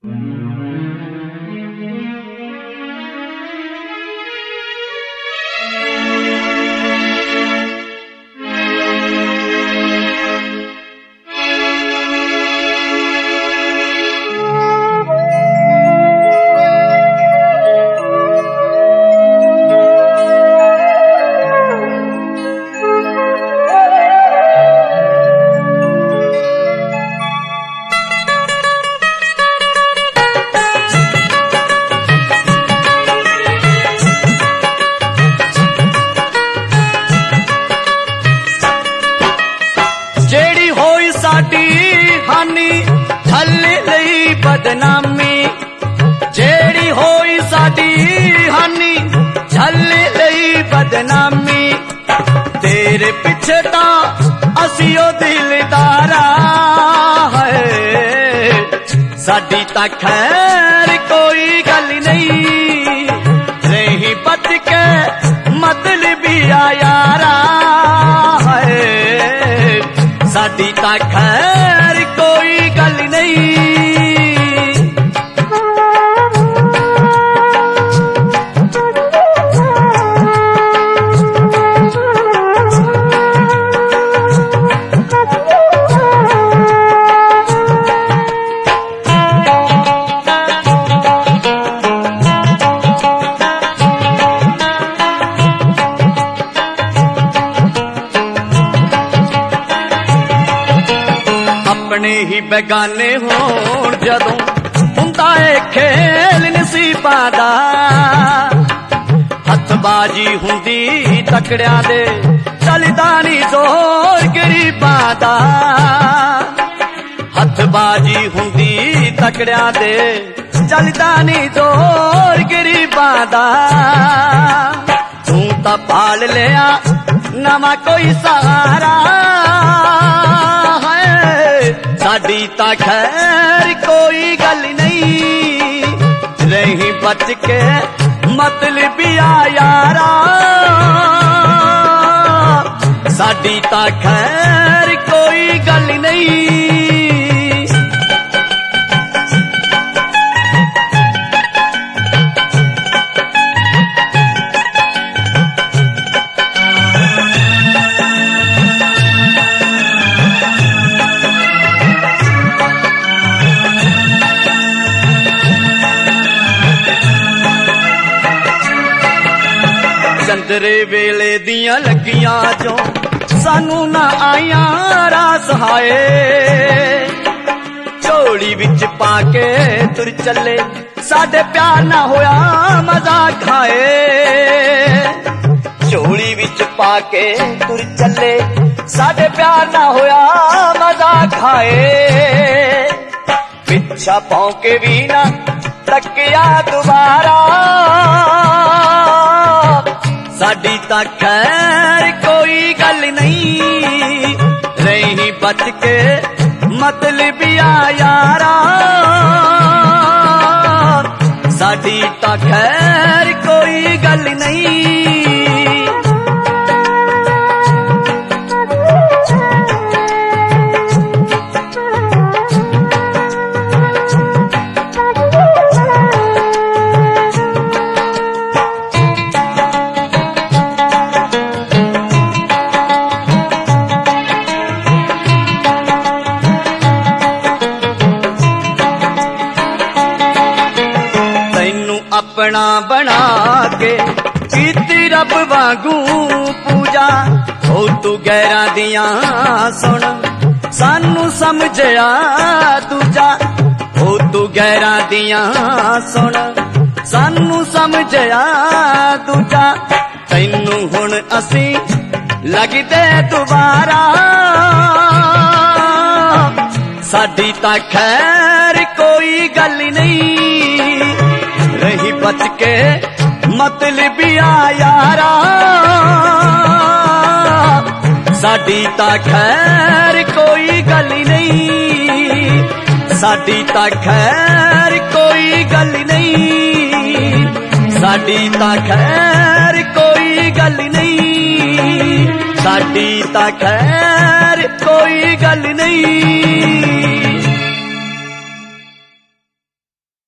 बदनामी जेड़ी होई साडी हानी झल्ले लई बदनामी तेरे पिछे ता असियो दिलदारा है साडी ता खैर कोई गल नहीं रही बच के मतलबी यारा है साडी ता खैर कोई गल नहीं। अपने ही बेगाने होण जदों हुंदा है खेल नसीबां दा हथबाजी हुंदी तकड़ियां दे चलदा नी जोर गरीबां दा हथबाजी हुंदी तकड़ियां दे चलदा नी जोर गरीबां दा तू तां पाल लिया नवा कोई सहारा साडी ता खैर कोई गल नहीं रही बच के मतलबी यारा साडी ता खैर कोई गल नहीं। चंदरे वेले दियां लगियां जो सानू ना आया रास हाए झोली विच पाके तुर चले साडे प्यार ना होया मजा खाए झोली विच पाके तुर चले साडे प्यार ना होया मजा खाए पिछा भौंके भी ना तकिया दोबारा साडी ता खैर कोई गल नहीं रही बच के मतलबी यारा साडी ता खैर कोई गल नहीं। अपना बना के कीती रब वांगू पूजा हो तू गैरां दियां सुन सानू समझया दूजा हो तू गैरां दियां सुन सानू समझया दूजा तैनू हुण असी लगदे दुबारा साडी ता खैर कोई गल नहीं रही बच के मतलबी यारा साडी ता खैर कोई गल नहीं साडी ता खैर कोई गल नहीं साडी ता खैर कोई गल नहीं साडी ता खैर कोई गल नहीं।